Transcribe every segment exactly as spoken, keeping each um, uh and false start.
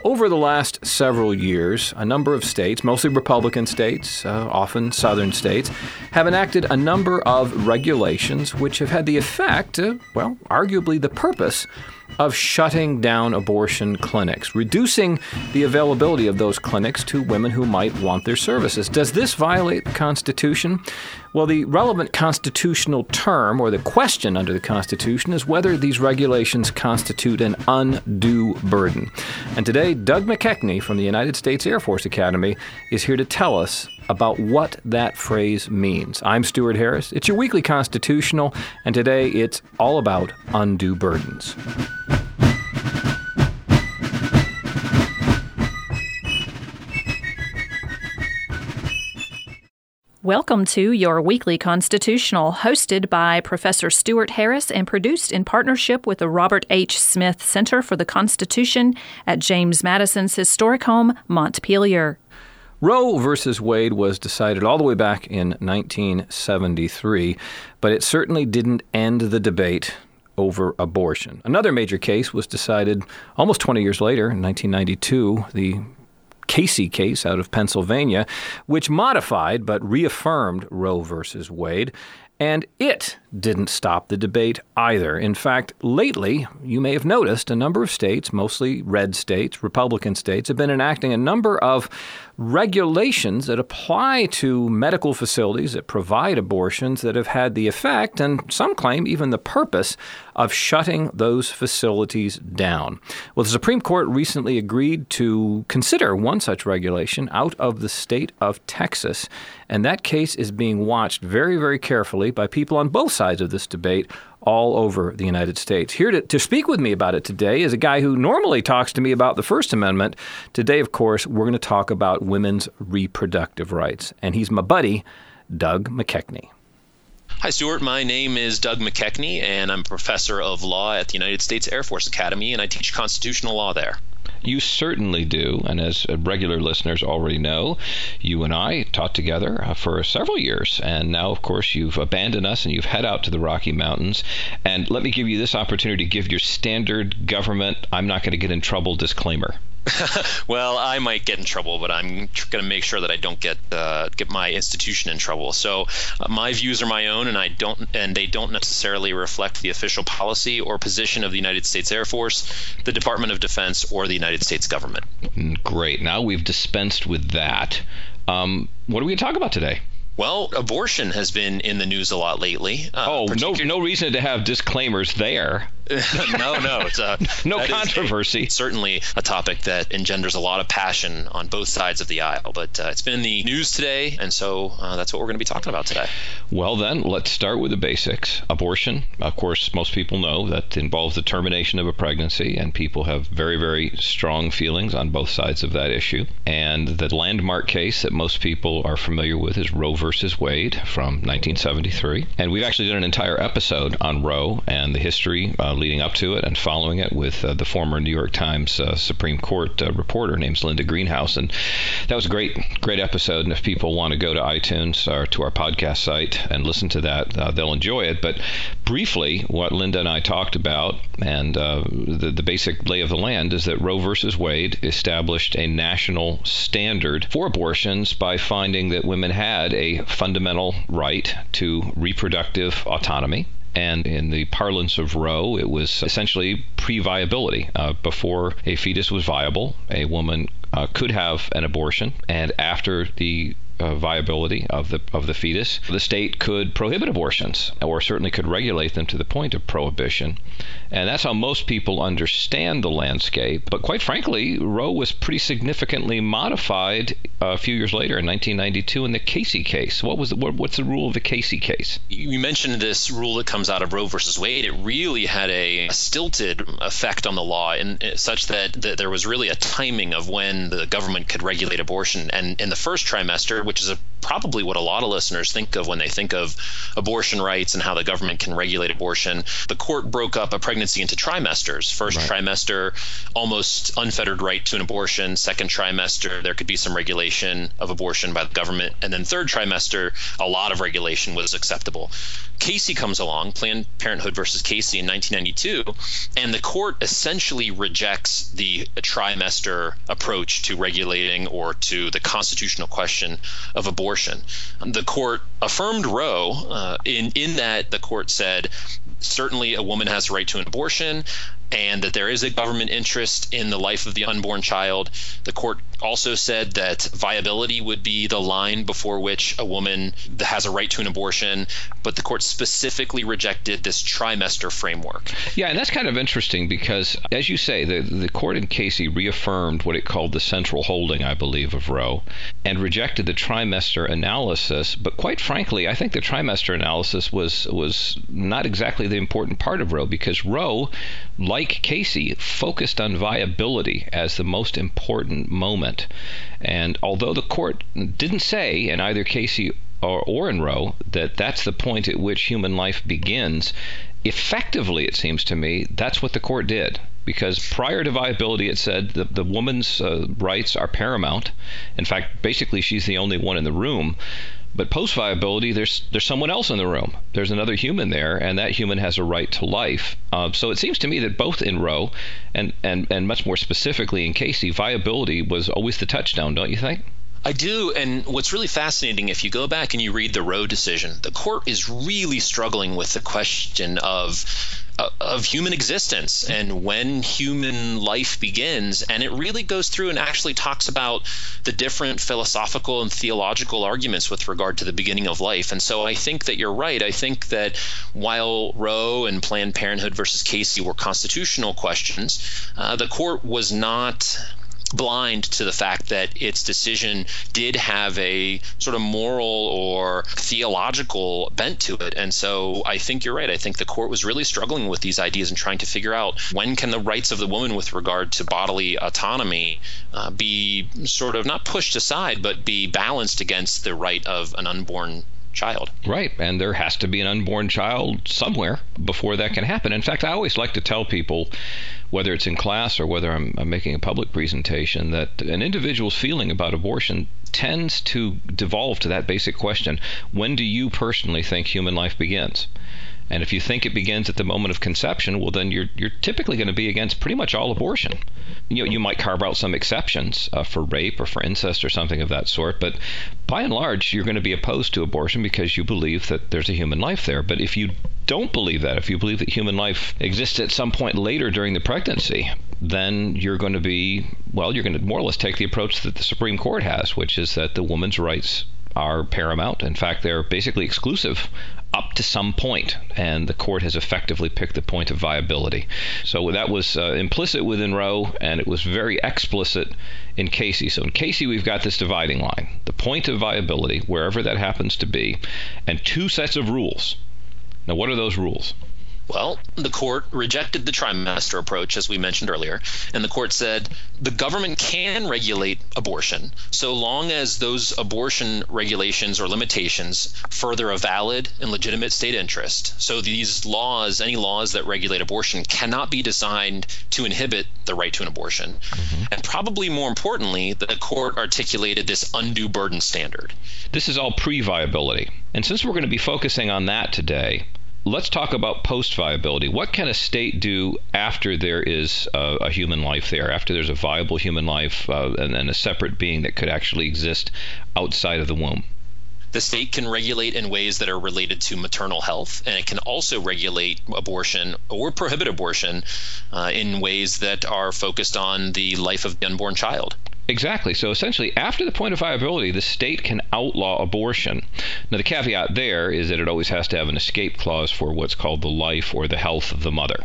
Over the last several years, a number of states, mostly Republican states, uh, often southern states, have enacted a number of regulations which have had the effect, uh, well, arguably the purpose, of shutting down abortion clinics, reducing the availability of those clinics to women who might want their services. Does this violate the Constitution? Well, the relevant constitutional term, or the question under the Constitution, is whether these regulations constitute an undue burden. And today, Doug McKechnie from the United States Air Force Academy is here to tell us about what that phrase means. I'm Stuart Harris. It's your weekly Constitutional, and today it's all about undue burdens. Welcome to your weekly Constitutional, hosted by Professor Stuart Harris and produced in partnership with the Robert H. Smith Center for the Constitution at James Madison's historic home, Montpelier. Roe versus Wade was decided all the way back in nineteen seventy-three, but it certainly didn't end the debate over abortion. Another major case was decided almost twenty years later, in nineteen ninety-two, the Casey case out of Pennsylvania, which modified but reaffirmed Roe versus Wade. And it didn't stop the debate either. In fact, lately, you may have noticed a number of states, mostly red states, Republican states, have been enacting a number of regulations that apply to medical facilities that provide abortions that have had the effect, and some claim even the purpose, of shutting those facilities down. Well, the Supreme Court recently agreed to consider one such regulation out of the state of Texas, and that case is being watched very, very carefully by people on both sides of this debate all over the United States. Here to, to speak with me about it today is a guy who normally talks to me about the First Amendment. Today, of course, we're going to talk about women's reproductive rights, and he's my buddy, Doug McKechnie. Hi, Stuart. My name is Doug McKechnie, and I'm a professor of law at the United States Air Force Academy, and I teach constitutional law there. You certainly do, and as regular listeners already know, you and I taught together uh, for several years, and now, of course, you've abandoned us and you've head out to the Rocky Mountains. And let me give you this opportunity to give your standard government, I'm not going to get in trouble disclaimer. Well, I might get in trouble, but I'm tr- going to make sure that I don't get uh, get my institution in trouble. So uh, my views are my own, and I don't, and they don't necessarily reflect the official policy or position of the United States Air Force, the Department of Defense, or the United States government. Great. Now we've dispensed with that. Um, what are we going to talk about today? Well, abortion has been in the news a lot lately. Uh, oh, particular- no, no reason to have disclaimers there. no, no, it's a no controversy. A, certainly a topic that engenders a lot of passion on both sides of the aisle. But uh, it's been in the news today, and so uh, that's what we're going to be talking about today. Well, then, let's start with the basics. Abortion, of course, most people know that involves the termination of a pregnancy, and people have very, very strong feelings on both sides of that issue. And the landmark case that most people are familiar with is Roe versus Wade from nineteen seventy-three. And we've actually done an entire episode on Roe and the history uh, leading up to it and following it with uh, the former New York Times uh, Supreme Court uh, reporter named Linda Greenhouse. And that was a great, great episode. And if people want to go to iTunes or to our podcast site and listen to that, uh, they'll enjoy it. But briefly, what Linda and I talked about and uh, the, the basic lay of the land is that Roe versus Wade established a national standard for abortions by finding that women had a fundamental right to reproductive autonomy. And in the parlance of Roe, it was essentially pre-viability. Uh, before a fetus was viable, a woman uh, could have an abortion, and after the Uh, viability of the of the fetus, the state could prohibit abortions, or certainly could regulate them to the point of prohibition. And that's how most people understand the landscape. But quite frankly, Roe was pretty significantly modified a few years later in nineteen ninety-two in the Casey case. What was the, what, what's the rule of the Casey case? You mentioned this rule that comes out of Roe versus Wade. It really had a stilted effect on the law, in, in such that, that there was really a timing of when the government could regulate abortion. And in the first trimester, which is a, probably what a lot of listeners think of when they think of abortion rights and how the government can regulate abortion. The court broke up a pregnancy into trimesters. First right. trimester, almost unfettered right to an abortion. Second trimester, there could be some regulation of abortion by the government. And then third trimester, a lot of regulation was acceptable. Casey comes along, Planned Parenthood versus Casey in nineteen ninety-two, and the court essentially rejects the trimester approach to regulating or to the constitutional question of abortion. The court affirmed Roe uh, in, in that the court said certainly a woman has a right to an abortion, and that there is a government interest in the life of the unborn child. The court also said that viability would be the line before which a woman has a right to an abortion, but the court specifically rejected this trimester framework. Yeah, and that's kind of interesting because, as you say, the, the court in Casey reaffirmed what it called the central holding, I believe, of Roe, and rejected the trimester analysis. But quite frankly, I think the trimester analysis was, was not exactly the important part of Roe, because Roe, like Casey, focused on viability as the most important moment. And although the court didn't say in either Casey or, or in Roe that that's the point at which human life begins, effectively, it seems to me, that's what the court did. Because prior to viability, it said that the woman's uh, rights are paramount. In fact, basically, she's the only one in the room. But post-viability, there's there's someone else in the room. There's another human there, and that human has a right to life. Uh, so it seems to me that both in Roe and, and, and much more specifically in Casey, viability was always the touchdown, don't you think? I do, and what's really fascinating, if you go back and you read the Roe decision, the court is really struggling with the question of uh, of human existence and when human life begins, and it really goes through and actually talks about the different philosophical and theological arguments with regard to the beginning of life. And so I think that you're right. I think that while Roe and Planned Parenthood versus Casey were constitutional questions, uh, the court was not blind to the fact that its decision did have a sort of moral or theological bent to it. And so I think you're right. I think the court was really struggling with these ideas and trying to figure out when can the rights of the woman with regard to bodily autonomy uh, be sort of not pushed aside, but be balanced against the right of an unborn child. Right, and there has to be an unborn child somewhere before that can happen. In fact, I always like to tell people, whether it's in class or whether I'm, I'm making a public presentation, that an individual's feeling about abortion tends to devolve to that basic question: when do you personally think human life begins? And if you think it begins at the moment of conception, well, then you're you're typically going to be against pretty much all abortion. You know, you might carve out some exceptions uh, for rape or for incest or something of that sort, but by and large, you're going to be opposed to abortion because you believe that there's a human life there. But if you don't believe that, if you believe that human life exists at some point later during the pregnancy, then you're going to be, well, you're going to more or less take the approach that the Supreme Court has, which is that the woman's rights are paramount. In fact, they're basically exclusive up to some point, and the court has effectively picked the point of viability. So that was uh, implicit within Roe, and it was very explicit in Casey. So in Casey, we've got this dividing line, the point of viability, wherever that happens to be, and two sets of rules. Now, what are those rules? Well, the court rejected the trimester approach, as we mentioned earlier, and the court said the government can regulate abortion so long as those abortion regulations or limitations further a valid and legitimate state interest. So these laws, any laws that regulate abortion, cannot be designed to inhibit the right to an abortion. Mm-hmm. And probably more importantly, the court articulated this undue burden standard. This is all pre-viability. And since we're going to be focusing on that today, let's talk about post-viability. What can a state do after there is a, a human life there, after there's a viable human life uh, and, and a separate being that could actually exist outside of the womb? The state can regulate in ways that are related to maternal health, and it can also regulate abortion or prohibit abortion uh, in ways that are focused on the life of the unborn child. Exactly. So essentially, after the point of viability, the state can outlaw abortion. Now, the caveat there is that it always has to have an escape clause for what's called the life or the health of the mother.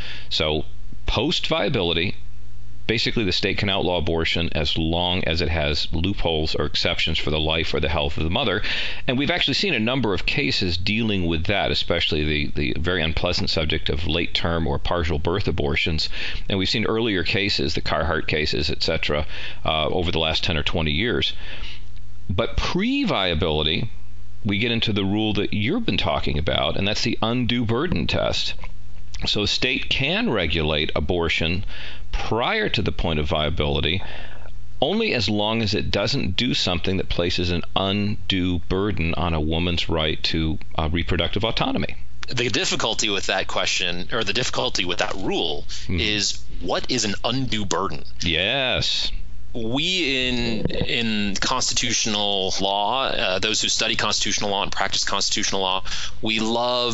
So post-viability, basically the state can outlaw abortion as long as it has loopholes or exceptions for the life or the health of the mother. And we've actually seen a number of cases dealing with that, especially the, the very unpleasant subject of late-term or partial birth abortions. And we've seen earlier cases, the Carhart cases, et cetera, uh, over the last ten or twenty years. But pre-viability, we get into the rule that you've been talking about, and that's the undue burden test. So a state can regulate abortion prior to the point of viability, only as long as it doesn't do something that places an undue burden on a woman's right to uh, reproductive autonomy. The difficulty with that question, or the difficulty with that rule, mm. is what is an undue burden? Yes. We in in constitutional law, uh, those who study constitutional law and practice constitutional law, we love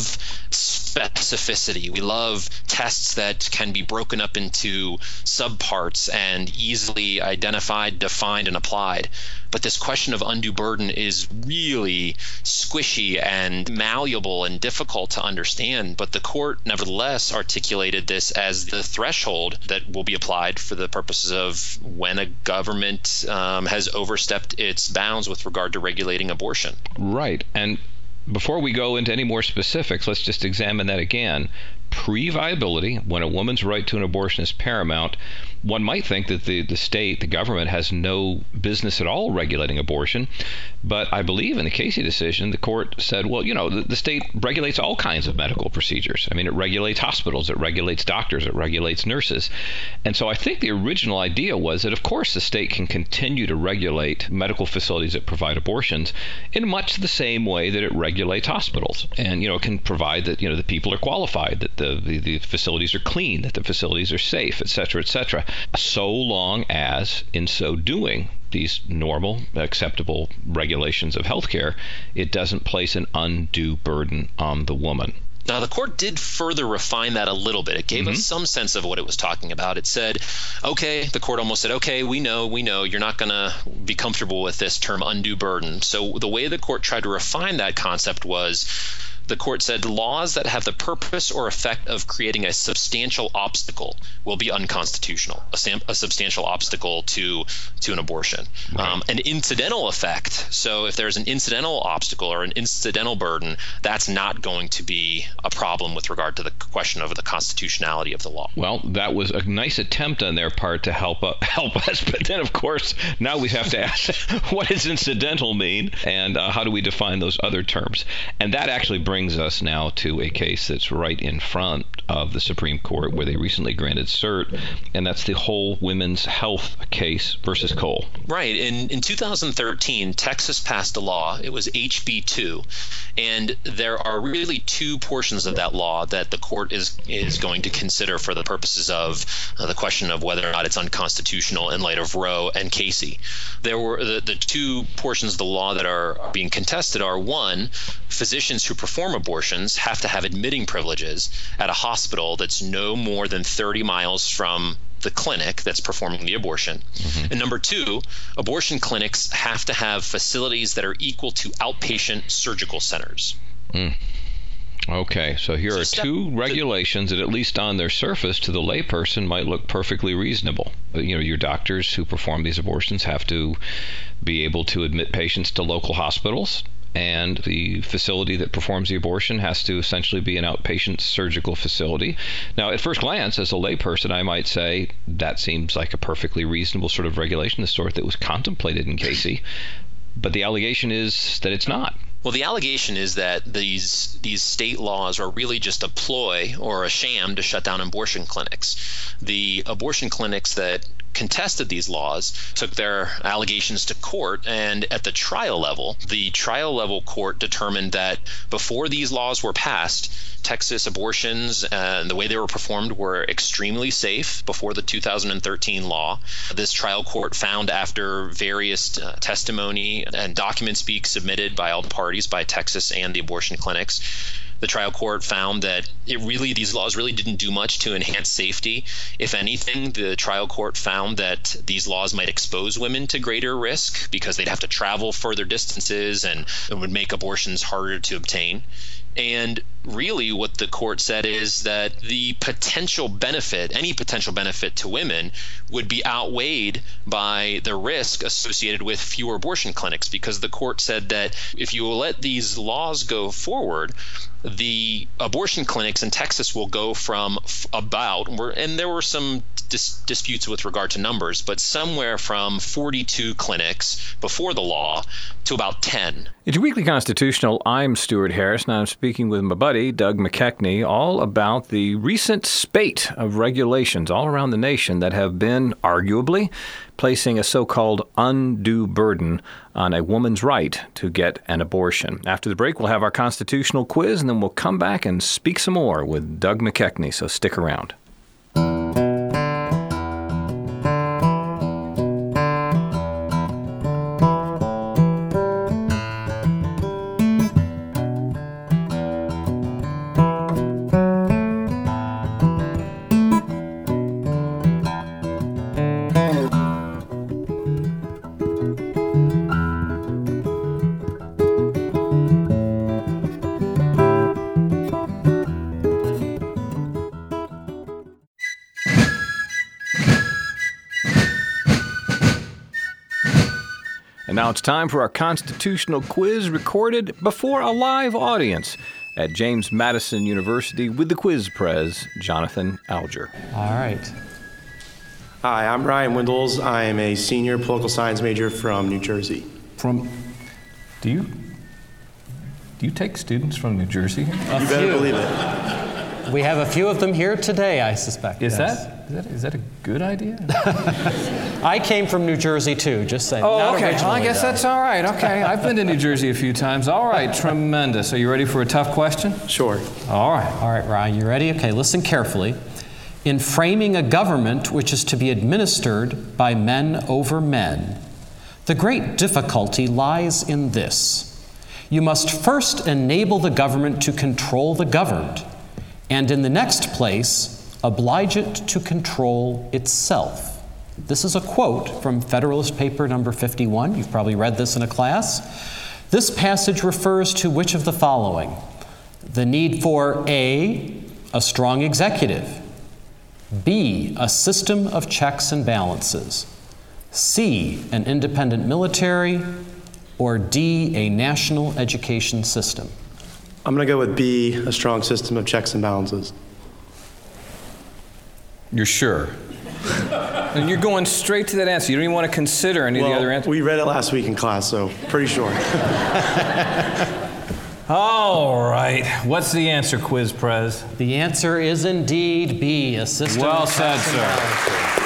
specificity. We love tests that can be broken up into subparts and easily identified, defined, and applied. But this question of undue burden is really squishy and malleable and difficult to understand. But the court nevertheless articulated this as the threshold that will be applied for the purposes of when a government um, has overstepped its bounds with regard to regulating abortion. Right. And before we go into any more specifics, let's just examine that again. Pre-viability, when a woman's right to an abortion is paramount, one might think that the, the state, the government, has no business at all regulating abortion. But I believe in the Casey decision, the court said, well, you know, the, the state regulates all kinds of medical procedures. I mean, it regulates hospitals, it regulates doctors, it regulates nurses. And so I think the original idea was that, of course, the state can continue to regulate medical facilities that provide abortions in much the same way that it regulates hospitals. And, you know, it can provide that, you know, the people are qualified, that the, the, the facilities are clean, that the facilities are safe, et cetera, et cetera, so long as, in so doing, these normal, acceptable regulations of healthcare, it doesn't place an undue burden on the woman. Now, the court did further refine that a little bit. It gave mm-hmm. us some sense of what it was talking about. It said, okay, the court almost said, okay, we know, we know, you're not going to be comfortable with this term undue burden. So the way the court tried to refine that concept was, the court said laws that have the purpose or effect of creating a substantial obstacle will be unconstitutional, a, sam- a substantial obstacle to to an abortion. Right. Um, an incidental effect, so if there's an incidental obstacle or an incidental burden, that's not going to be a problem with regard to the question of the constitutionality of the law. Well, that was a nice attempt on their part to help uh, help us, but then, of course, now we have to ask, what does incidental mean, and uh, how do we define those other terms? And that actually brings brings us now to a case that's right in front of the Supreme Court where they recently granted cert, and that's the whole women's health case versus Cole. Right. In in two thousand thirteen, Texas passed a law. It was H B two, and there are really two portions of that law that the court is is going to consider for the purposes of uh, the question of whether or not it's unconstitutional in light of Roe and Casey. There were the, the two portions of the law that are being contested are, one, physicians who perform abortions have to have admitting privileges at a hospital that's no more than thirty miles from the clinic that's performing the abortion. Mm-hmm. And number two, abortion clinics have to have facilities that are equal to outpatient surgical centers. Mm. Okay, so here so are step, two regulations that, at least on their surface, to the layperson might look perfectly reasonable. You know, your doctors who perform these abortions have to be able to admit patients to local hospitals, and the facility that performs the abortion has to essentially be an outpatient surgical facility. Now, at first glance, as a layperson, I might say that seems like a perfectly reasonable sort of regulation, the sort that was contemplated in Casey. But the allegation is that it's not. Well, the allegation is that these these state laws are really just a ploy or a sham to shut down abortion clinics. The abortion clinics that contested these laws took their allegations to court, and at the trial level, the trial level court determined that before these laws were passed, Texas abortions and the way they were performed were extremely safe before the two thousand thirteen law. This trial court found, after various uh, testimony and documents being submitted by all the parties, by Texas and the abortion clinics, the trial court found that it really these laws really didn't do much to enhance safety. If anything, the trial court found that these laws might expose women to greater risk because they'd have to travel further distances and it would make abortions harder to obtain. And really what the court said is that the potential benefit, any potential benefit to women, would be outweighed by the risk associated with fewer abortion clinics, because the court said that if you let these laws go forward, the abortion clinics in Texas will go from f- about, and there were some dis- disputes with regard to numbers, but somewhere from forty-two clinics before the law to about ten. It's your Weekly Constitutional. I'm Stuart Harris, and I'm speaking with my buddy, Doug McKechnie, all about the recent spate of regulations all around the nation that have been, arguably, placing a so-called undue burden on a woman's right to get an abortion. After the break, we'll have our constitutional quiz, and then we'll come back and speak some more with Doug McKechnie, so stick around. And now it's time for our constitutional quiz, recorded before a live audience at James Madison University with the quiz prez, Jonathan Alger. All right. Hi, I'm Ryan Windles. I am a senior political science major from New Jersey. From, do you, do you take students from New Jersey? A you better few. believe it. We have a few of them here today, I suspect. Is, yes. that, is that is that a good idea? I came from New Jersey, too, just saying. Oh, Not okay. Well, I originally, guess though. that's all right. Okay. I've been to New Jersey a few times. All right. Tremendous. Are you ready for a tough question? Sure. All right. All right, Ryan, you ready? Okay, listen carefully. In framing a government which is to be administered by men over men, the great difficulty lies in this. You must first enable the government to control the governed, and in the next place, oblige it to control itself. This is a quote from Federalist Paper number fifty-one. You've probably read this in a class. This passage refers to which of the following? The need for A, a strong executive, B, a system of checks and balances, C, an independent military, or D, a national education system. I'm going to go with B, a strong system of checks and balances. You're sure? And you're going straight to that answer. You don't even want to consider any well, of the other answers? We read it last week in class, so pretty sure. All right. What's the answer, quiz prez? The answer is indeed B, a system Well of said, checks and sir. balances.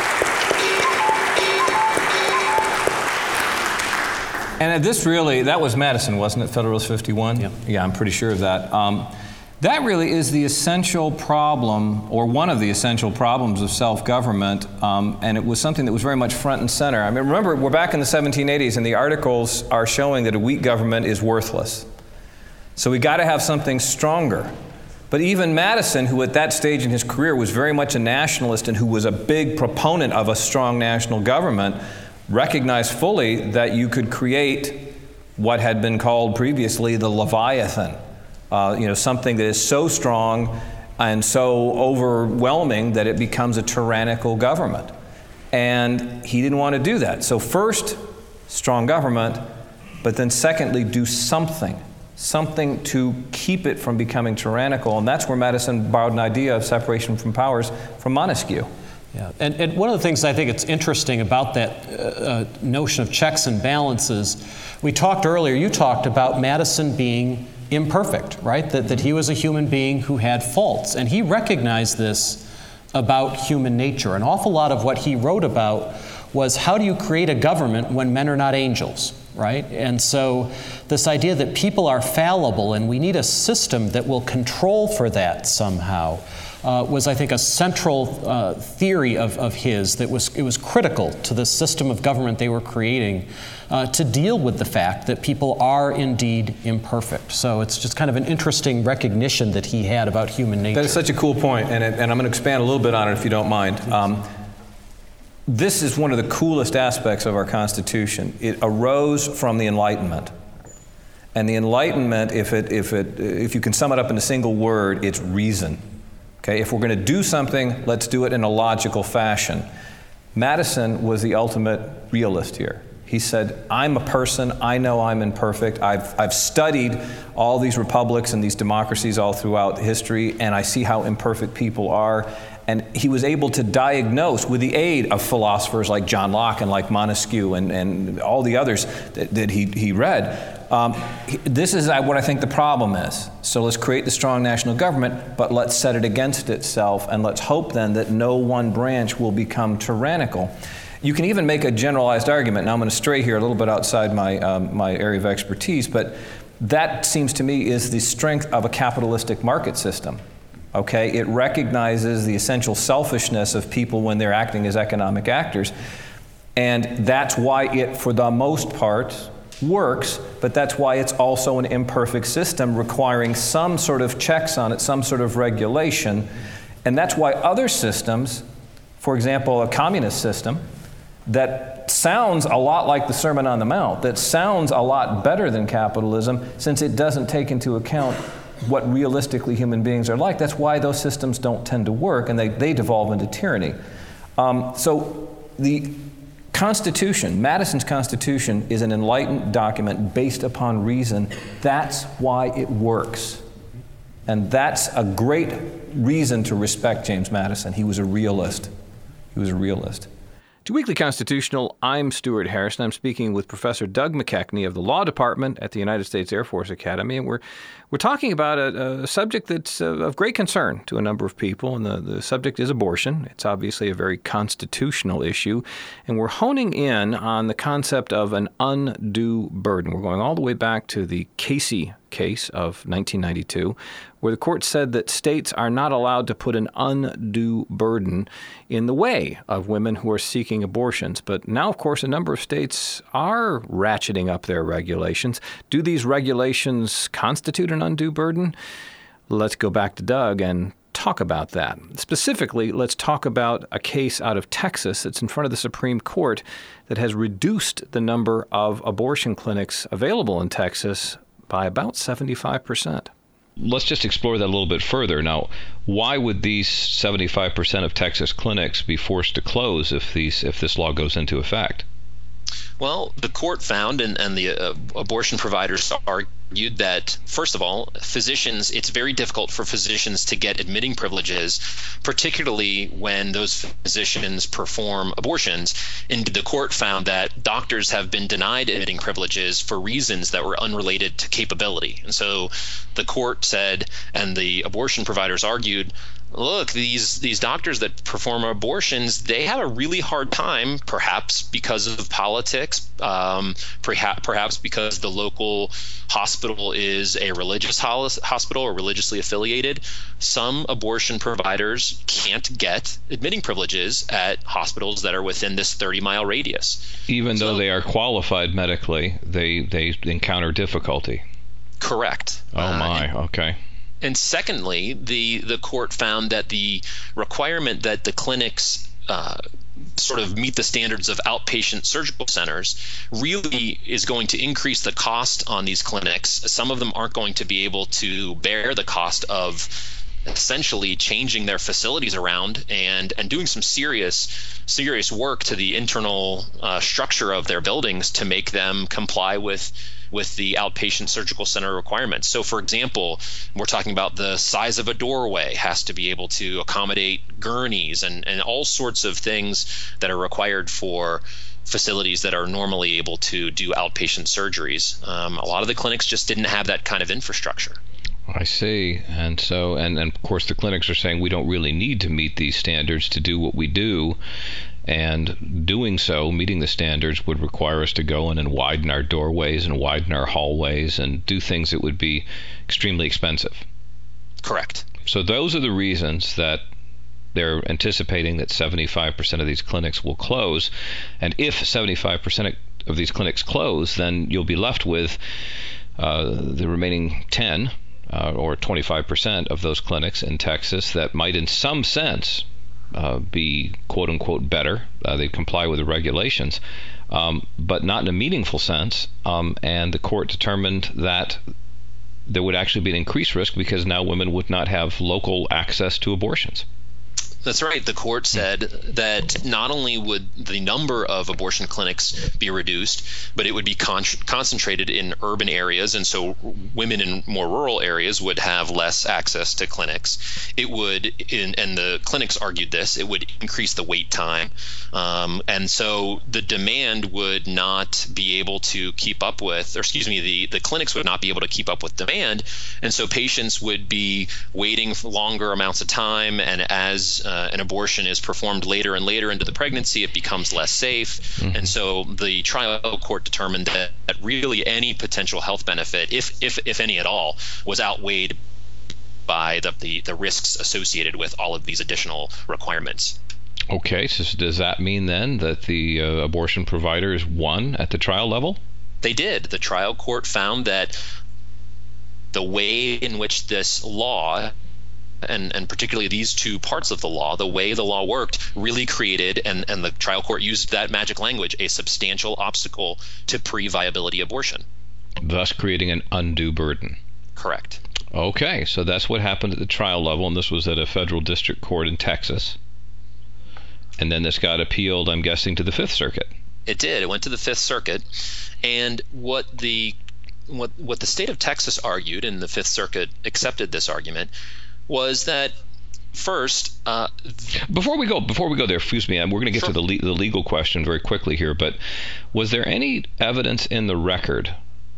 And this really, that was Madison, wasn't it? Federalist fifty-one? Yeah. Yeah, I'm pretty sure of that. Um, that really is the essential problem, or one of the essential problems of self-government, um, and it was something that was very much front and center. I mean, remember, we're back in the seventeen eighties, and the articles are showing that a weak government is worthless. So we got to have something stronger. But even Madison, who at that stage in his career was very much a nationalist and who was a big proponent of a strong national government, recognized fully that you could create what had been called previously the Leviathan, uh, you know, something that is so strong and so overwhelming that it becomes a tyrannical government. And he didn't want to do that. So first, strong government, but then secondly, do something, something to keep it from becoming tyrannical. And that's where Madison borrowed an idea of separation from powers from Montesquieu. Yeah, and, and one of the things I think it's interesting about that uh, uh, notion of checks and balances, we talked earlier, you talked about Madison being imperfect, right? That, that he was a human being who had faults, and he recognized this about human nature. An awful lot of what he wrote about was how do you create a government when men are not angels, right? And so this idea that people are fallible and we need a system that will control for that somehow Uh, was, I think, a central uh, theory of, of his that was it was critical to the system of government they were creating uh, to deal with the fact that people are indeed imperfect. So it's just kind of an interesting recognition that he had about human nature. That is such a cool point, and, it, and I'm going to expand a little bit on it if you don't mind. Um, this is one of the coolest aspects of our Constitution. It arose from the Enlightenment. And the Enlightenment, if it if it if you can sum it up in a single word, it's reason. Okay, if we're going to do something, let's do it in a logical fashion. Madison was the ultimate realist here. He said, I'm a person, I know I'm imperfect, I've, I've studied all these republics and these democracies all throughout history, and I see how imperfect people are. And he was able to diagnose, with the aid of philosophers like John Locke and like Montesquieu and, and all the others that, that he, he read, um, he, this is what I think the problem is. So let's create the strong national government, but let's set it against itself, and let's hope then that no one branch will become tyrannical. You can even make a generalized argument. Now I'm going to stray here a little bit outside my, um, my area of expertise, but that seems to me is the strength of a capitalistic market system. Okay, it recognizes the essential selfishness of people when they're acting as economic actors. And that's why it, for the most part, works, but that's why it's also an imperfect system requiring some sort of checks on it, some sort of regulation. And that's why other systems, for example, a communist system, that sounds a lot like the Sermon on the Mount, that sounds a lot better than capitalism, since it doesn't take into account what realistically human beings are like. That's why those systems don't tend to work, and they, they devolve into tyranny. Um, so the Constitution, Madison's Constitution, is an enlightened document based upon reason. That's why it works. And that's a great reason to respect James Madison. He was a realist. He was a realist. To Weekly Constitutional, I'm Stuart Harrison. I'm speaking with Professor Doug McKechnie of the Law Department at the United States Air Force Academy, and we're we're talking about a, a subject that's of great concern to a number of people, and the, the subject is abortion. It's obviously a very constitutional issue, and we're honing in on the concept of an undue burden. We're going all the way back to the Casey case of nineteen ninety-two, where the court said that states are not allowed to put an undue burden in the way of women who are seeking abortions. But now, of course, a number of states are ratcheting up their regulations. Do these regulations constitute an undue burden? Let's go back to Doug and talk about that. Specifically, let's talk about a case out of Texas that's in front of the Supreme Court that has reduced the number of abortion clinics available in Texas by about seventy-five percent. Let's just explore that a little bit further. Now, why would these seventy-five percent of Texas clinics be forced to close if these if this law goes into effect? Well, the court found, and, and the uh, abortion providers argued that, first of all, physicians, it's very difficult for physicians to get admitting privileges, particularly when those physicians perform abortions. And the court found that doctors have been denied admitting privileges for reasons that were unrelated to capability. And so the court said, and the abortion providers argued, look, these these doctors that perform abortions, they have a really hard time, perhaps because of politics, um, perhaps, perhaps because the local hospital is a religious hospital or religiously affiliated. Some abortion providers can't get admitting privileges at hospitals that are within this thirty-mile radius. Even so, though they are qualified medically, they, they encounter difficulty. Correct. Oh, my. Uh, okay. And secondly, the, the court found that the requirement that the clinics uh, sort of meet the standards of outpatient surgical centers really is going to increase the cost on these clinics. Some of them aren't going to be able to bear the cost of essentially changing their facilities around and, and doing some serious serious work to the internal uh, structure of their buildings to make them comply with with the outpatient surgical center requirements. So, for example, we're talking about the size of a doorway has to be able to accommodate gurneys and, and all sorts of things that are required for facilities that are normally able to do outpatient surgeries. Um, a lot of the clinics just didn't have that kind of infrastructure. I see. And so, and, and of course the clinics are saying we don't really need to meet these standards to do what we do. And doing so, meeting the standards, would require us to go in and widen our doorways and widen our hallways and do things that would be extremely expensive. Correct. So those are the reasons that they're anticipating that seventy-five percent of these clinics will close. And if seventy-five percent of these clinics close, then you'll be left with uh, the remaining ten uh, or twenty-five percent of those clinics in Texas that might in some sense Uh, be quote-unquote better. Uh, they comply with the regulations. um, but not in a meaningful sense. Um, and the court determined that there would actually be an increased risk because now women would not have local access to abortions. That's right. The court said that not only would the number of abortion clinics be reduced, but it would be con- concentrated in urban areas, and so women in more rural areas would have less access to clinics. It would, in, and the clinics argued this, it would increase the wait time, um, and so the demand would not be able to keep up with, or excuse me, the, the clinics would not be able to keep up with demand, and so patients would be waiting for longer amounts of time, and as Uh, an abortion is performed later and later into the pregnancy, it becomes less safe. Mm-hmm. And so the trial court determined that, that really any potential health benefit, if if if any at all, was outweighed by the, the, the risks associated with all of these additional requirements. Okay, so does that mean then that the uh, abortion providers won at the trial level? They did. The trial court found that the way in which this law And, and particularly these two parts of the law, the way the law worked, really created, and, and the trial court used that magic language, a substantial obstacle to pre-viability abortion. Thus creating an undue burden. Correct. Okay, so that's what happened at the trial level, and this was at a federal district court in Texas. And then this got appealed, I'm guessing, to the Fifth Circuit. It did. It went to the Fifth Circuit. And what the what what the state of Texas argued, and the Fifth Circuit accepted this argument, was that first, uh, before we go, before we go there, excuse me, we're going to get sure. to the, le- the legal question very quickly here. But was there any evidence in the record,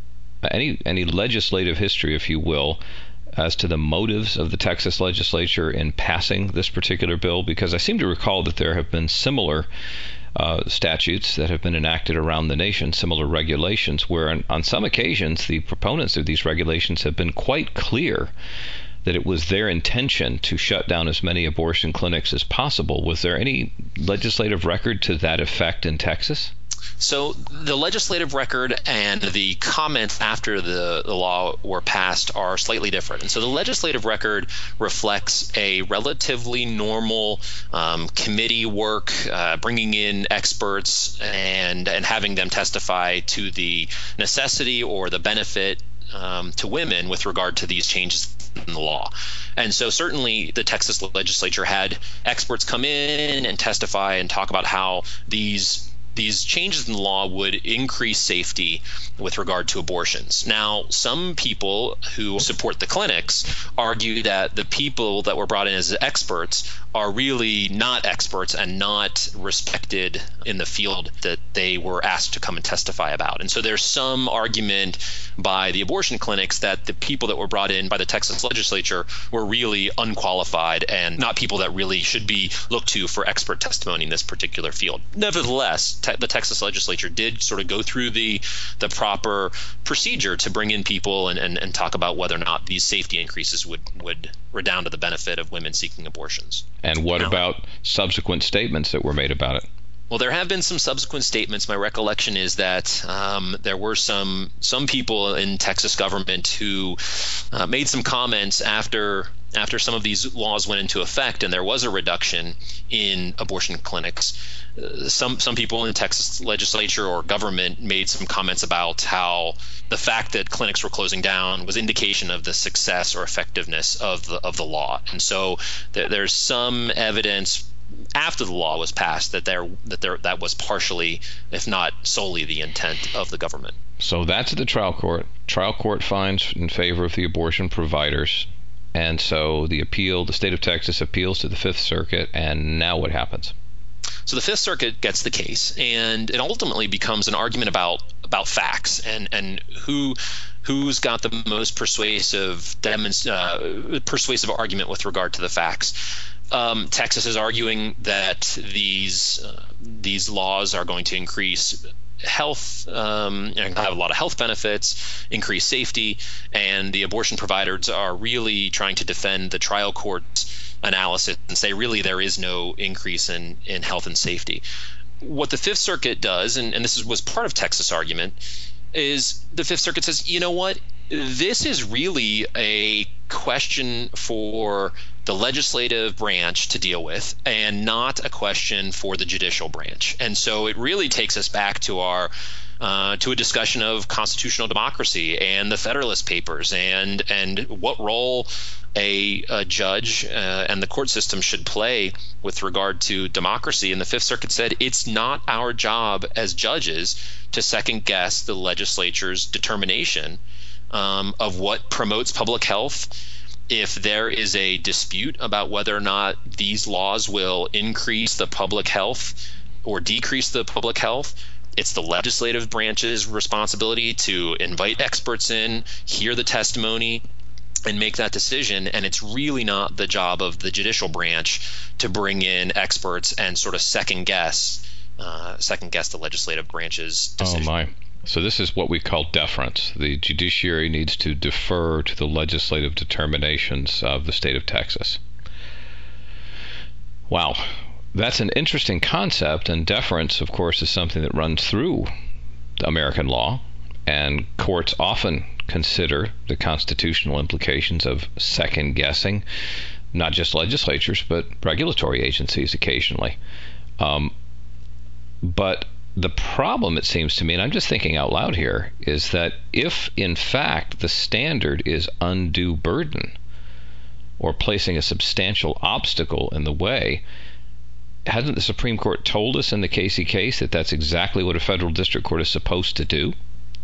any any legislative history, if you will, as to the motives of the Texas legislature in passing this particular bill? Because I seem to recall that there have been similar uh, statutes that have been enacted around the nation, similar regulations, where on, on some occasions the proponents of these regulations have been quite clear that it was their intention to shut down as many abortion clinics as possible. Was there any legislative record to that effect in Texas? So the legislative record and the comments after the, the law were passed are slightly different. And so the legislative record reflects a relatively normal um, committee work, uh, bringing in experts and, and having them testify to the necessity or the benefit um, to women with regard to these changes in the law. And so certainly the Texas legislature had experts come in and testify and talk about how these these changes in the law would increase safety with regard to abortions. Now, some people who support the clinics argue that the people that were brought in as experts are really not experts and not respected in the field that they were asked to come and testify about. And so there's some argument by the abortion clinics that the people that were brought in by the Texas legislature were really unqualified and not people that really should be looked to for expert testimony in this particular field. Nevertheless, te- the Texas legislature did sort of go through the the proper procedure to bring in people and, and, and talk about whether or not these safety increases would, would redound to the benefit of women seeking abortions. And what now, about subsequent statements that were made about it? Well, there have been some subsequent statements. My recollection is that um, there were some some people in Texas government who uh, made some comments after after some of these laws went into effect, and there was a reduction in abortion clinics. Uh, some some people in the Texas legislature or government made some comments about how the fact that clinics were closing down was indication of the success or effectiveness of the of the law. And so th- there's some evidence after the law was passed that there that there that was partially, if not solely, the intent of the government. So that's at the trial court. Trial court finds in favor of the abortion providers, and so the appeal, the state of Texas appeals to the Fifth Circuit, and now what happens? So the Fifth Circuit gets the case, and it ultimately becomes an argument about about facts and and who who's got the most persuasive demonst- uh, persuasive argument with regard to the facts. Um, Texas is arguing that these uh, these laws are going to increase health, um, and have a lot of health benefits, increase safety, and the abortion providers are really trying to defend the trial court's analysis and say really there is no increase in, in health and safety. What the Fifth Circuit does, and, and this is, was part of Texas' argument, is the Fifth Circuit says, you know what, this is really a question for the legislative branch to deal with and not a question for the judicial branch. And so it really takes us back to our uh, to a discussion of constitutional democracy and the Federalist Papers and and what role a, a judge uh, and the court system should play with regard to democracy. And the Fifth Circuit said it's not our job as judges to second guess the legislature's determination um, of what promotes public health. If there is a dispute about whether or not these laws will increase the public health or decrease the public health, it's the legislative branch's responsibility to invite experts in, hear the testimony, and make that decision. And it's really not the job of the judicial branch to bring in experts and sort of second guess, uh, second guess the legislative branch's decision. Oh my. So this is what we call deference. The judiciary needs to defer to the legislative determinations of the state of Texas. Wow. That's an interesting concept, and deference, of course, is something that runs through American law, and courts often consider the constitutional implications of second guessing, not just legislatures, but regulatory agencies occasionally. Um, but the problem, it seems to me, and I'm just thinking out loud here, is that if, in fact, the standard is undue burden or placing a substantial obstacle in the way, hasn't the Supreme Court told us in the Casey case that that's exactly what a federal district court is supposed to do?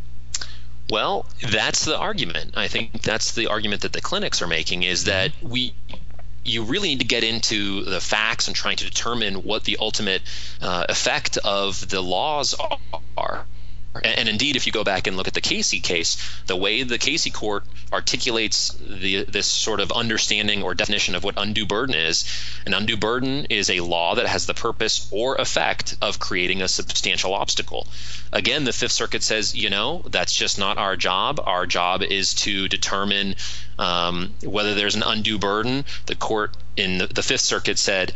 Well, that's the argument. I think that's the argument that the clinics are making, is that we you really need to get into the facts and trying to determine what the ultimate uh, effect of the laws are. And, and indeed, if you go back and look at the Casey case, the way the Casey court articulates the, this sort of understanding or definition of what undue burden is, an undue burden is a law that has the purpose or effect of creating a substantial obstacle. Again, the Fifth Circuit says, you know, that's just not our job. Our job is to determine um, whether there's an undue burden. The court in the, the Fifth Circuit said,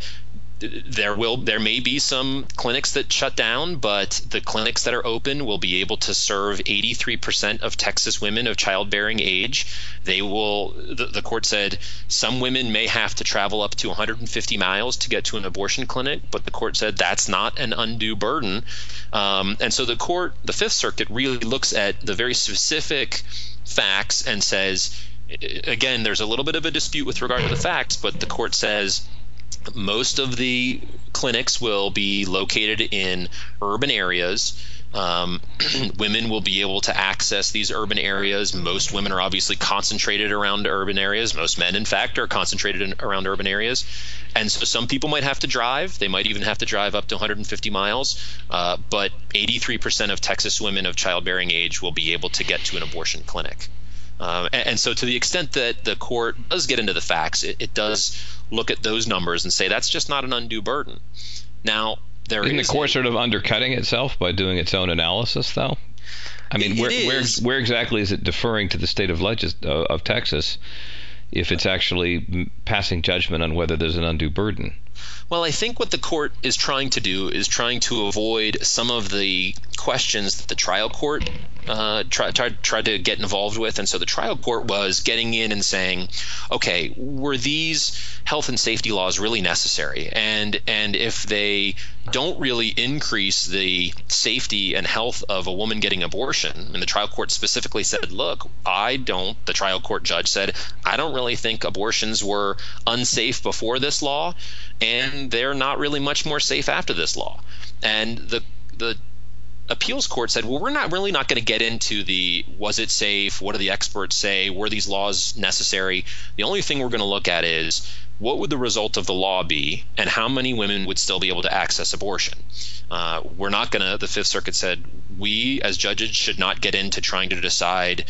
There will, there may be some clinics that shut down, but the clinics that are open will be able to serve eighty-three percent of Texas women of childbearing age. They will, the, the court said, some women may have to travel up to one hundred fifty miles to get to an abortion clinic, but the court said that's not an undue burden. Um, and so the court, the Fifth Circuit, really looks at the very specific facts and says, again, there's a little bit of a dispute with regard to the facts, but the court says, most of the clinics will be located in urban areas. Um, women will be able to access these urban areas. Most women are obviously concentrated around urban areas. Most men, in fact, are concentrated in, around urban areas. And so some people might have to drive. They might even have to drive up to one hundred fifty miles. Uh, but eighty-three percent of Texas women of childbearing age will be able to get to an abortion clinic. Uh, and, and so to the extent that the court does get into the facts, it, it does look at those numbers and say that's just not an undue burden. Now, there Isn't is the court a, sort of undercutting itself by doing its own analysis, though? I mean, it, where, it where where exactly is it deferring to the state of legis- uh, of Texas if it's actually passing judgment on whether there's an undue burden? Well, I think what the court is trying to do is trying to avoid some of the questions that the trial court uh, tried, tried, tried to get involved with. And so the trial court was getting in and saying, okay, were these health and safety laws really necessary? And and if they don't really increase the safety and health of a woman getting abortion, and the trial court specifically said, look, I don't, the trial court judge said, I don't really think abortions were unsafe before this law, and they're not really much more safe after this law. And the the appeals court said, well, we're not really not going to get into the was it safe, what do the experts say, were these laws necessary? The only thing we're going to look at is what would the result of the law be, and how many women would still be able to access abortion? Uh, we're not going to, the Fifth Circuit said, we as judges should not get into trying to decide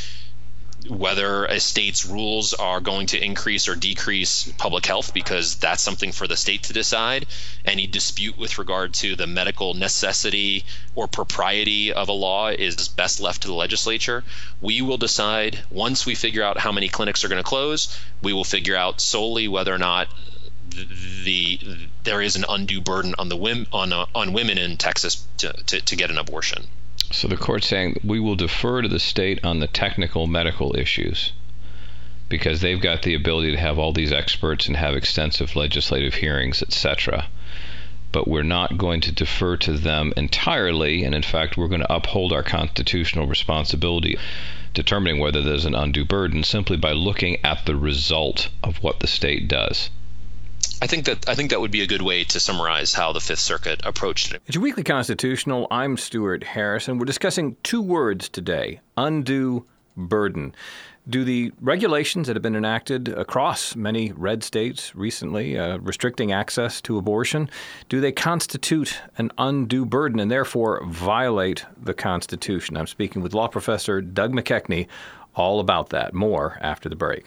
whether a state's rules are going to increase or decrease public health, because that's something for the state to decide. Any dispute with regard to the medical necessity or propriety of a law is best left to the legislature. We will decide, once we figure out how many clinics are going to close, we will figure out solely whether or not the, the there is an undue burden on the women on uh, on women in Texas to, to, to get an abortion. So the court's saying we will defer to the state on the technical medical issues because they've got the ability to have all these experts and have extensive legislative hearings, et cetera. But we're not going to defer to them entirely, and in fact, we're going to uphold our constitutional responsibility, determining whether there's an undue burden simply by looking at the result of what the state does. I think that I think that would be a good way to summarize how the Fifth Circuit approached it. It's your Weekly Constitutional. I'm Stuart Harris, and we're discussing two words today: undue burden. Do the regulations that have been enacted across many red states recently, uh, restricting access to abortion, do they constitute an undue burden and therefore violate the Constitution? I'm speaking with law professor Doug McKechnie all about that. More after the break.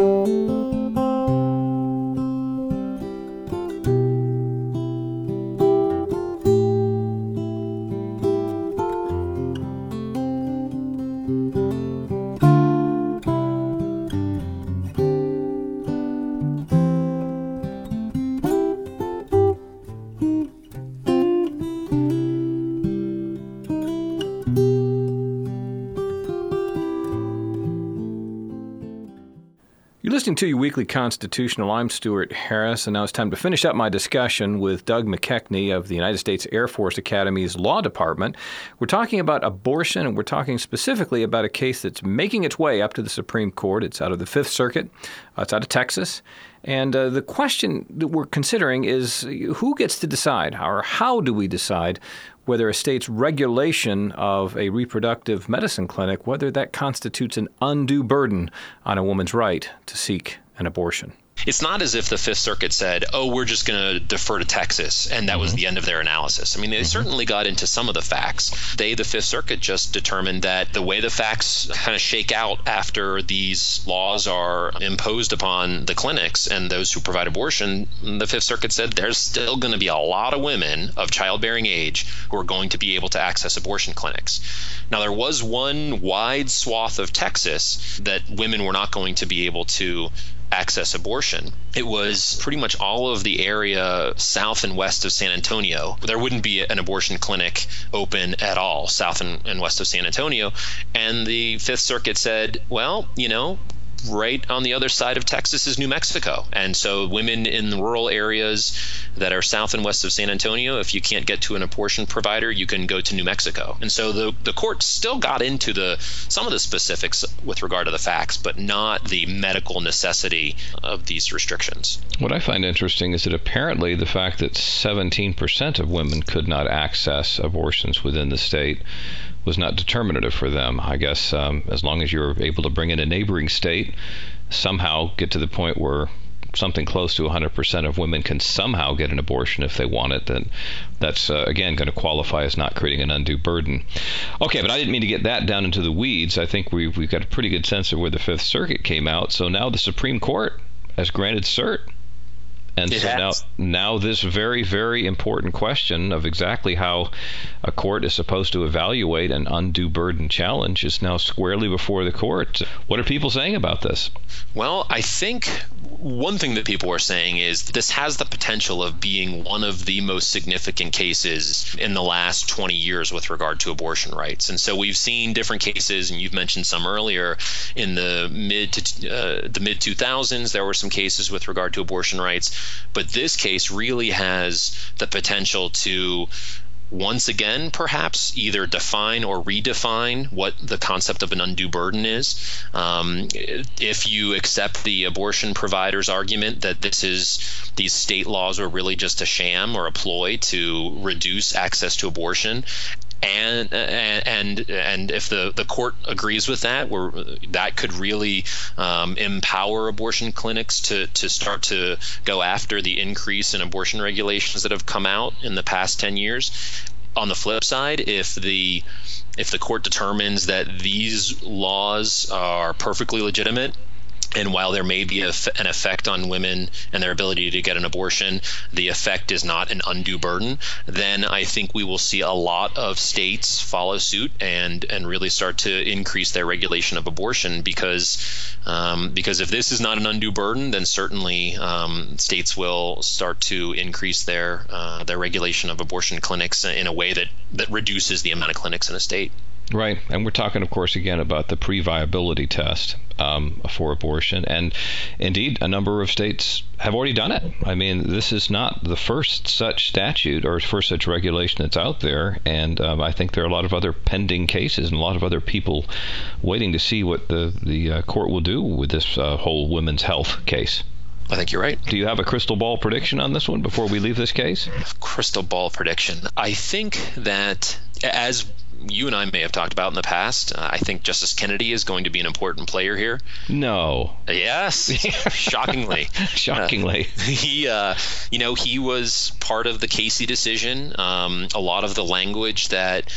You're listening to your Weekly Constitutional. I'm Stuart Harris, and now it's time to finish up my discussion with Doug McKechnie of the United States Air Force Academy's Law Department. We're talking about abortion, and we're talking specifically about a case that's making its way up to the Supreme Court. It's out of the Fifth Circuit. Uh, it's out of Texas. And uh, the question that we're considering is who gets to decide, or how do we decide whether a state's regulation of a reproductive medicine clinic, whether that constitutes an undue burden on a woman's right to seek an abortion? It's not as if the Fifth Circuit said, oh, we're just going to defer to Texas, and that mm-hmm. was the end of their analysis. I mean, they mm-hmm. certainly got into some of the facts. They, the Fifth Circuit, just determined that the way the facts kind of shake out after these laws are imposed upon the clinics and those who provide abortion, the Fifth Circuit said there's still going to be a lot of women of childbearing age who are going to be able to access abortion clinics. Now, there was one wide swath of Texas that women were not going to be able to access abortion. It was pretty much all of the area south and west of San Antonio. There wouldn't be an abortion clinic open at all south and, and west of San Antonio. And the Fifth Circuit said, well, you know, right on the other side of Texas is New Mexico. And so women in the rural areas that are south and west of San Antonio, if you can't get to an abortion provider, you can go to New Mexico. And so the, the court still got into the some of the specifics with regard to the facts, but not the medical necessity of these restrictions. What I find interesting is that apparently the fact that seventeen percent of women could not access abortions within the state was not determinative for them. I guess um, as long as you're able to bring in a neighboring state, somehow get to the point where something close to one hundred percent of women can somehow get an abortion if they want it, then that's, uh, again, going to qualify as not creating an undue burden. Okay, but I didn't mean to get that down into the weeds. I think we've, we've got a pretty good sense of where the Fifth Circuit came out. So now the Supreme Court has granted cert. And it so now, has. now this very, very important question of exactly how a court is supposed to evaluate an undue burden challenge is now squarely before the court. What are people saying about this? Well, I think one thing that people are saying is this has the potential of being one of the most significant cases in the last twenty years with regard to abortion rights. And so we've seen different cases, and you've mentioned some earlier, in the mid to uh, the mid two thousands. There were some cases with regard to abortion rights. But this case really has the potential to once again, perhaps either define or redefine what the concept of an undue burden is. Um, if you accept the abortion provider's argument that this is these state laws were really just a sham or a ploy to reduce access to abortion, And and and if the, the court agrees with that, where that could really um, empower abortion clinics to, to start to go after the increase in abortion regulations that have come out in the past ten years. On the flip side, if the if the court determines that these laws are perfectly legitimate, and while there may be a, an effect on women and their ability to get an abortion, the effect is not an undue burden, then I think we will see a lot of states follow suit and and really start to increase their regulation of abortion, because um, because if this is not an undue burden, then certainly um, states will start to increase their uh, their regulation of abortion clinics in a way that, that reduces the amount of clinics in a state. Right. And we're talking, of course, again about the pre-viability test um, for abortion. And indeed, a number of states have already done it. I mean, this is not the first such statute or first such regulation that's out there. And um, I think there are a lot of other pending cases and a lot of other people waiting to see what the, the uh, court will do with this uh, whole women's health case. I think you're right. Do you have a crystal ball prediction on this one before we leave this case? Crystal ball prediction. I think that, as you and I may have talked about in the past, uh, I think Justice Kennedy is going to be an important player here. No. Yes. Shockingly. Shockingly. Uh, he, uh, you know, he was part of the Casey decision. Um, a lot of the language that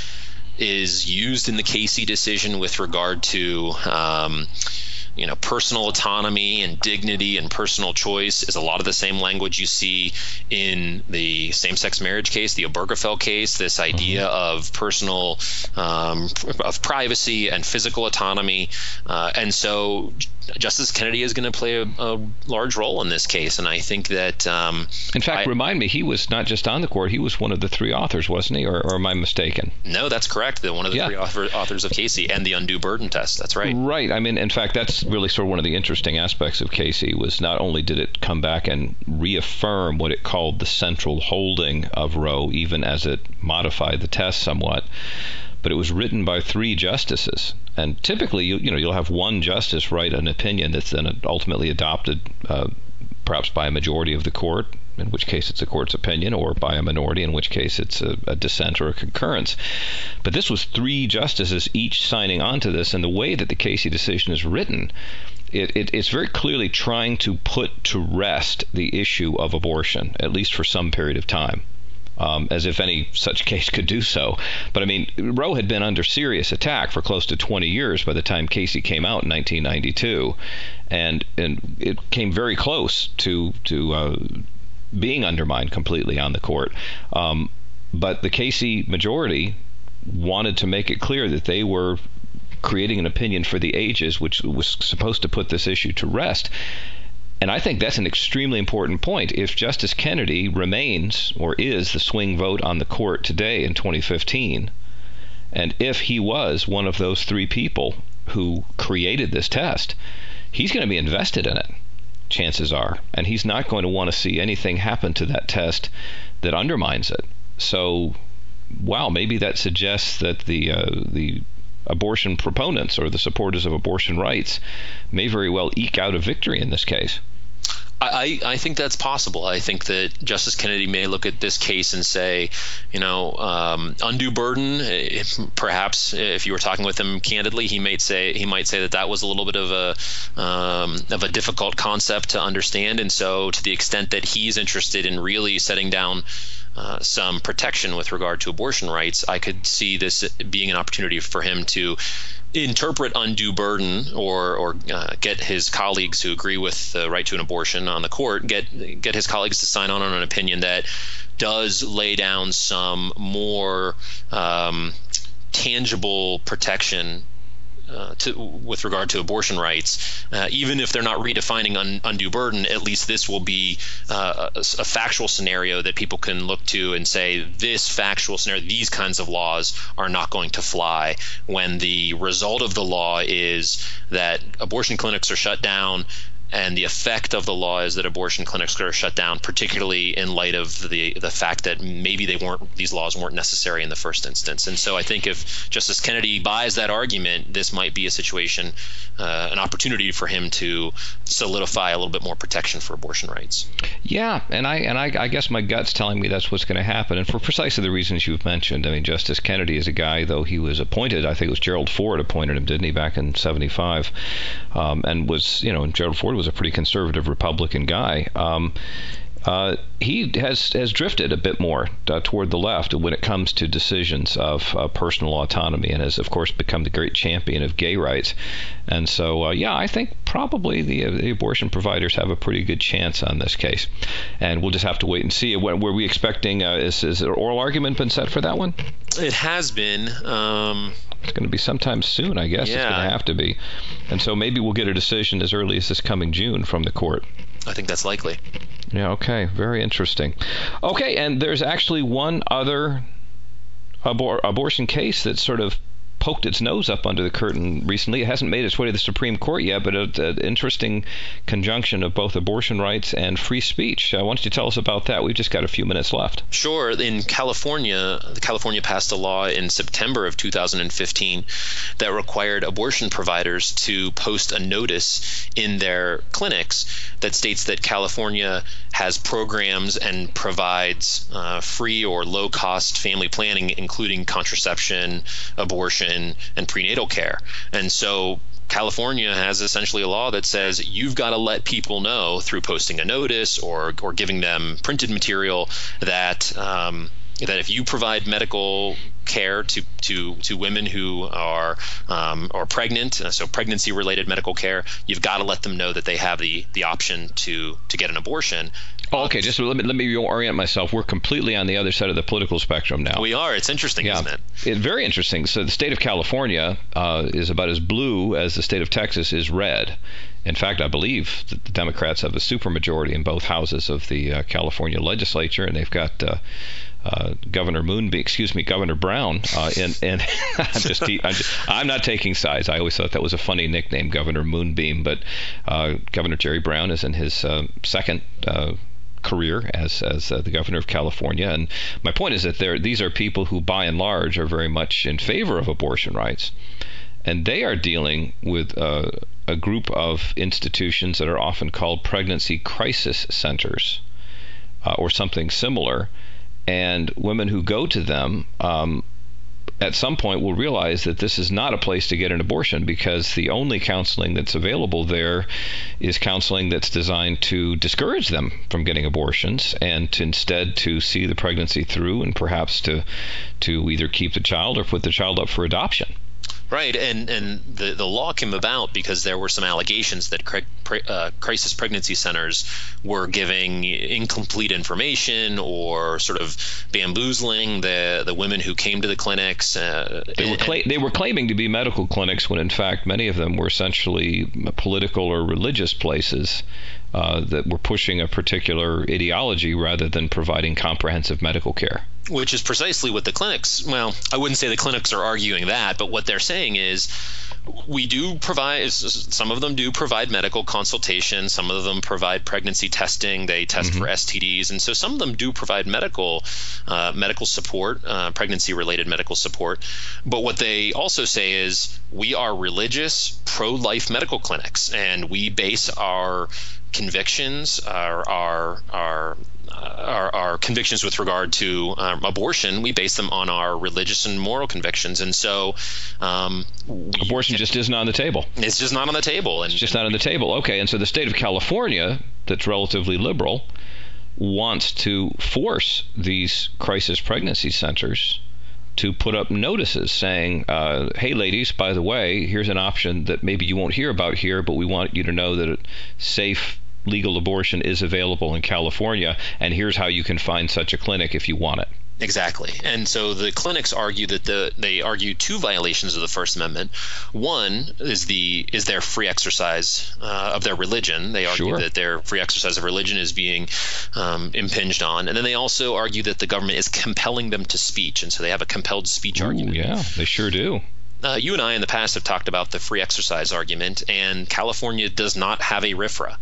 is used in the Casey decision with regard to um, you know, personal autonomy and dignity and personal choice is a lot of the same language you see in the same-sex marriage case, the Obergefell case, this idea mm-hmm. of personal, um, of privacy and physical autonomy. Uh, and so Justice Kennedy is going to play a, a large role in this case. And I think that... Um, in fact, I, remind me, he was not just on the court, he was one of the three authors, wasn't he? Or, or am I mistaken? No, that's correct. The, one of the yeah. three author, authors of Casey and the undue burden test. That's right. Right. I mean, in fact, that's really sort of one of the interesting aspects of Casey was not only did it come back and reaffirm what it called the central holding of Roe, even as it modified the test somewhat, but it was written by three justices. And typically, you, you know, you'll have one justice write an opinion that's then ultimately adopted uh, perhaps by a majority of the court, in which case it's the court's opinion, or by a minority, in which case it's a, a dissent or a concurrence. But this was three justices each signing on to this, and the way that the Casey decision is written, it, it, it's very clearly trying to put to rest the issue of abortion, at least for some period of time. Um, as if any such case could do so. But I mean, Roe had been under serious attack for close to twenty years by the time Casey came out in nineteen ninety-two, and and it came very close to to uh, being undermined completely on the court. Um, but the Casey majority wanted to make it clear that they were creating an opinion for the ages, which was supposed to put this issue to rest. And I think that's an extremely important point. If Justice Kennedy remains or is the swing vote on the court today in twenty fifteen, and if he was one of those three people who created this test, he's going to be invested in it, chances are. And he's not going to want to see anything happen to that test that undermines it. So, wow, maybe that suggests that the uh, the abortion proponents or the supporters of abortion rights may very well eke out a victory in this case. I, I think that's possible. I think that Justice Kennedy may look at this case and say, you know, um, undue burden. If, perhaps, if you were talking with him candidly, he might say he might say that that was a little bit of a um, of a difficult concept to understand. And so, to the extent that he's interested in really setting down uh, some protection with regard to abortion rights, I could see this being an opportunity for him to interpret undue burden, or or uh, get his colleagues who agree with the right to an abortion on the court, get get his colleagues to sign on on an opinion that does lay down some more um, tangible protection Uh, to, with regard to abortion rights, uh, even if they're not redefining un, undue burden, at least this will be uh, a, a factual scenario that people can look to and say, this factual scenario, these kinds of laws are not going to fly, when the result of the law is that abortion clinics are shut down. And the effect of the law is that abortion clinics are shut down, particularly in light of the the fact that maybe they weren't these laws weren't necessary in the first instance. And so I think if Justice Kennedy buys that argument, this might be a situation, uh, an opportunity for him to solidify a little bit more protection for abortion rights. Yeah, and I and I, I guess my gut's telling me that's what's going to happen, and for precisely the reasons you've mentioned. I mean, Justice Kennedy is a guy, though he was appointed, I think it was Gerald Ford appointed him, didn't he, back in seventy-five, um, and was, you know, and Gerald Ford was a pretty conservative Republican guy. Um, uh, he has has drifted a bit more uh, toward the left when it comes to decisions of uh, personal autonomy, and has, of course, become the great champion of gay rights. And so, uh, yeah, I think probably the, uh, the abortion providers have a pretty good chance on this case. And we'll just have to wait and see. Were, were we expecting, uh, is, is an oral argument been set for that one? It has been. Um... It's going to be sometime soon, I guess. Yeah. It's going to have to be. And so maybe we'll get a decision as early as this coming June from the court. I think that's likely. Yeah, okay. Very interesting. Okay, and there's actually one other abor- abortion case that's sort of poked its nose up under the curtain recently. It hasn't made its way to the Supreme Court yet, but an interesting conjunction of both abortion rights and free speech. Uh, why don't you tell us about that? We've just got a few minutes left. Sure. In California, California passed a law in September of two thousand fifteen that required abortion providers to post a notice in their clinics that states that California has programs and provides uh, free or low-cost family planning, including contraception, abortion, and prenatal care. And so California has essentially a law that says you've got to let people know through posting a notice or or giving them printed material that um, that if you provide medical care to to to women who are um, or pregnant, uh, so pregnancy-related medical care, you've got to let them know that they have the the option to to get an abortion. Oh, okay, just let me let me orient myself. We're completely on the other side of the political spectrum now. We are. It's interesting, yeah. isn't it? It's very interesting. So the state of California uh, is about as blue as the state of Texas is red. In fact, I believe that the Democrats have a supermajority in both houses of the uh, California legislature, and they've got uh, uh, Governor Moonbeam, excuse me, Governor Brown. Uh, and and I'm just, I'm just I'm not taking sides. I always thought that was a funny nickname, Governor Moonbeam. But uh, Governor Jerry Brown is in his uh, second Uh, career as as uh, the governor of California, and my point is that there these are people who by and large are very much in favor of abortion rights, and they are dealing with uh, a group of institutions that are often called pregnancy crisis centers uh, or something similar, and women who go to them um, at some point will realize that this is not a place to get an abortion, because the only counseling that's available there is counseling that's designed to discourage them from getting abortions and to instead to see the pregnancy through and perhaps to to either keep the child or put the child up for adoption. Right, and and the, the law came about because there were some allegations that cri- pre- uh, crisis pregnancy centers were giving incomplete information or sort of bamboozling the the women who came to the clinics. Uh, they, were cla- they were claiming to be medical clinics when in fact many of them were essentially political or religious places uh, that were pushing a particular ideology rather than providing comprehensive medical care. Which is precisely what the clinics, well, I wouldn't say the clinics are arguing that, but what they're saying is we do provide, some of them do provide medical consultation, some of them provide pregnancy testing, they test mm-hmm. for S T Ds, and so some of them do provide medical uh, medical support, uh, pregnancy-related medical support. But what they also say is we are religious, pro-life medical clinics, and we base our convictions, our our our Our, our convictions with regard to um, abortion, we base them on our religious and moral convictions, and so um, abortion just isn't on the table. It's just not on the table, and it's just not on the table. Okay, and so the state of California, that's relatively liberal, wants to force these crisis pregnancy centers to put up notices saying, uh, "Hey, ladies, by the way, here's an option that maybe you won't hear about here, but we want you to know that it's safe." Legal abortion is available in California, and here's how you can find such a clinic if you want it. Exactly. And so the clinics argue that the they argue two violations of the First Amendment. One is the is their free exercise uh, of their religion. They argue sure. that their free exercise of religion is being um, impinged on. And then they also argue that the government is compelling them to speech, and so they have a compelled speech Ooh, argument. Yeah, they sure do. Uh, you and I in the past have talked about the free exercise argument, and California does not have a RFRA.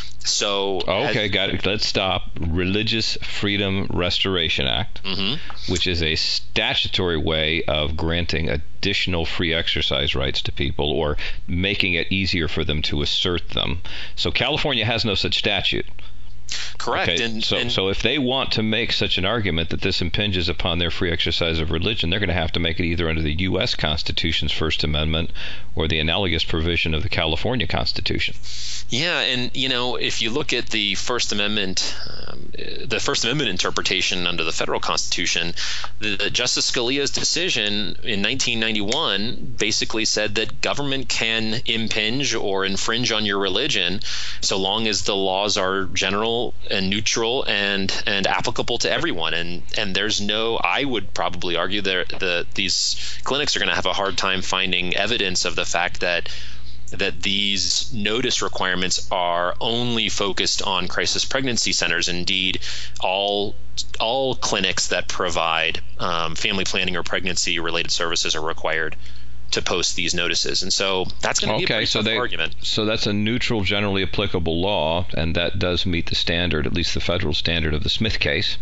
So okay, as, got it. Let's stop. Religious Freedom Restoration Act, mm-hmm. which is a statutory way of granting additional free exercise rights to people or making it easier for them to assert them. So California has no such statute. Correct. Okay, and, so, and, so if they want to make such an argument that this impinges upon their free exercise of religion, they're going to have to make it either under the U S Constitution's First Amendment or the analogous provision of the California Constitution. Yeah, and you know, if you look at the First Amendment, um, the First Amendment interpretation under the federal Constitution, the, the Justice Scalia's decision in nineteen ninety-one basically said that government can impinge or infringe on your religion so long as the laws are general and neutral and and applicable to everyone. And and there's no, I would probably argue that the these clinics are going to have a hard time finding evidence of the fact that that these notice requirements are only focused on crisis pregnancy centers. Indeed, all all clinics that provide um, family planning or pregnancy related services are required to post these notices. And so that's going to be a pretty so tough they, argument. So that's a neutral, generally applicable law, and that does meet the standard, at least the federal standard of the Smith case.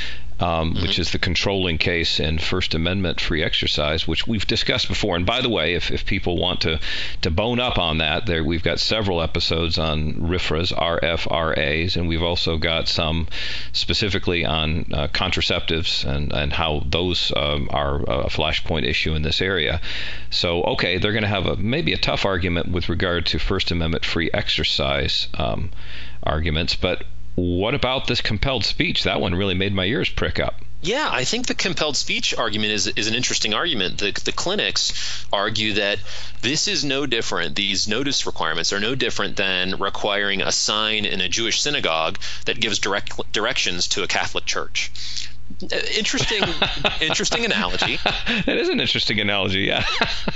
Um, mm-hmm. Which is the controlling case in First Amendment free exercise, which we've discussed before. And by the way, if, if people want to, to bone up on that, there we've got several episodes on R F R As, R F R As, and we've also got some specifically on uh, contraceptives and, and how those um, are a flashpoint issue in this area. So, okay, they're going to have a maybe a tough argument with regard to First Amendment free exercise um, arguments, but what about this compelled speech? That one really made my ears prick up. Yeah, I think the compelled speech argument is is an interesting argument. The the clinics argue that this is no different. These notice requirements are no different than requiring a sign in a Jewish synagogue that gives direct directions to a Catholic church. Interesting, interesting analogy. That is an interesting analogy, yeah.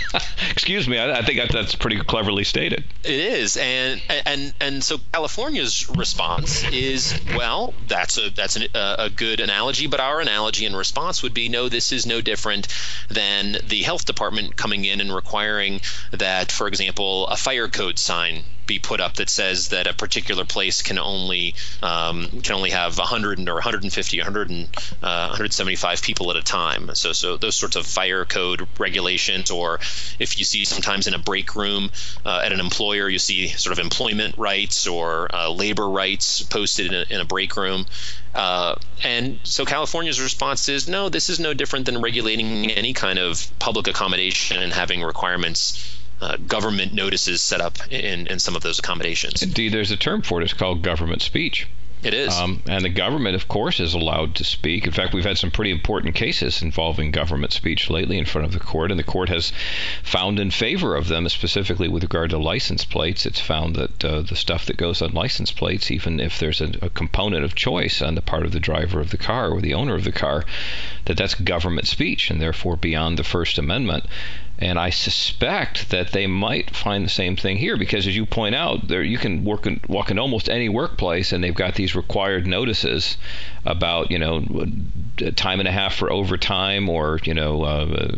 Excuse me, I, I think that's pretty cleverly stated. It is, and and and so California's response is, well, that's a that's an, a, a good analogy, but our analogy and response would be, no, this is no different than the health department coming in and requiring that, for example, a fire code sign be put up that says that a particular place can only um, can only have one hundred or one hundred fifty, one hundred, uh, one hundred seventy-five people at a time. So so those sorts of fire code regulations, or if you see sometimes in a break room uh, at an employer, you see sort of employment rights or uh, labor rights posted in a, in a break room. Uh, and so California's response is, no, this is no different than regulating any kind of public accommodation and having requirements, Uh, government notices set up in, in some of those accommodations. Indeed, there's a term for it. It's called government speech. It is. Um, and the government, of course, is allowed to speak. In fact, we've had some pretty important cases involving government speech lately in front of the court, and the court has found in favor of them, specifically with regard to license plates. It's found that uh, the stuff that goes on license plates, even if there's a, a component of choice on the part of the driver of the car or the owner of the car, that that's government speech and therefore beyond the First Amendment. And I suspect that they might find the same thing here, because as you point out, there you can work in, walk in almost any workplace, and they've got these required notices about, you know, time and a half for overtime, or, you know, uh,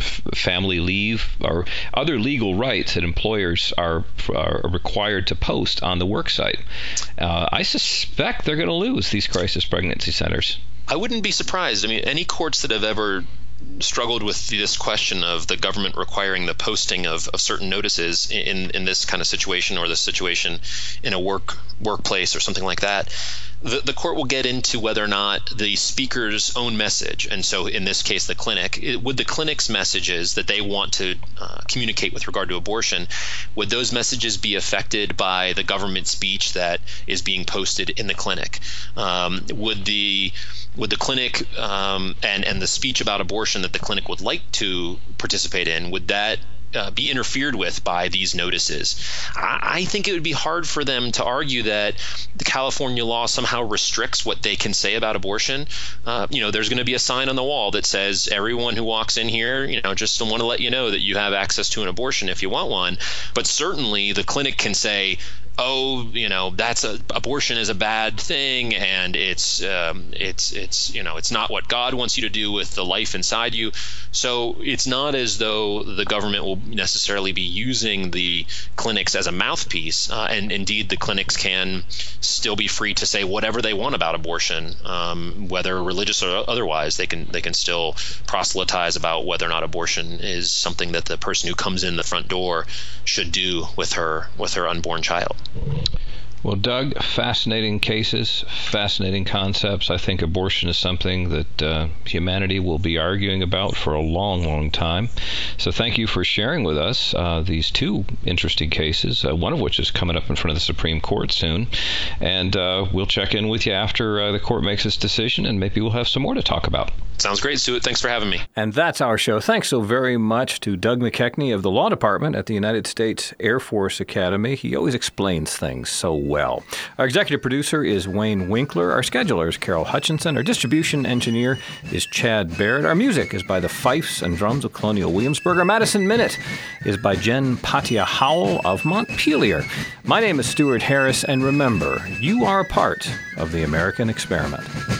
family leave, or other legal rights that employers are, are required to post on the work site. Uh, I suspect they're going to lose these crisis pregnancy centers. I wouldn't be surprised. I mean, any courts that have ever struggled with this question of the government requiring the posting of, of certain notices in, in this kind of situation, or this situation in a work workplace or something like that, the, the court will get into whether or not the speaker's own message, and so in this case the clinic, it, would the clinic's messages that they want to uh, communicate with regard to abortion, would those messages be affected by the government speech that is being posted in the clinic? Um, would the Would the clinic um, and, and the speech about abortion that the clinic would like to participate in, would that uh, be interfered with by these notices? I, I think it would be hard for them to argue that the California law somehow restricts what they can say about abortion. Uh, you know, there's going to be a sign on the wall that says, everyone who walks in here, you know, just want to let you know that you have access to an abortion if you want one. But certainly the clinic can say, oh, you know, that's a abortion is a bad thing, and it's um, it's it's you know it's not what God wants you to do with the life inside you. So it's not as though the government will necessarily be using the clinics as a mouthpiece, uh, and indeed the clinics can still be free to say whatever they want about abortion, um, whether religious or otherwise. They can they can still proselytize about whether or not abortion is something that the person who comes in the front door should do with her with her unborn child. Well, Doug, fascinating cases, fascinating concepts. I think abortion is something that uh, humanity will be arguing about for a long, long time. So thank you for sharing with us uh, these two interesting cases, uh, one of which is coming up in front of the Supreme Court soon. And uh, we'll check in with you after uh, the court makes its decision, and maybe we'll have some more to talk about. Sounds great, Stuart. Thanks for having me. And that's our show. Thanks so very much to Doug McKechnie of the Law Department at the United States Air Force Academy. He always explains things so well. Our executive producer is Wayne Winkler. Our scheduler is Carol Hutchinson. Our distribution engineer is Chad Barrett. Our music is by the fifes and drums of Colonial Williamsburg. Our Madison Minute is by Jen Patia Howell of Montpelier. My name is Stuart Harris, and remember, you are a part of the American experiment.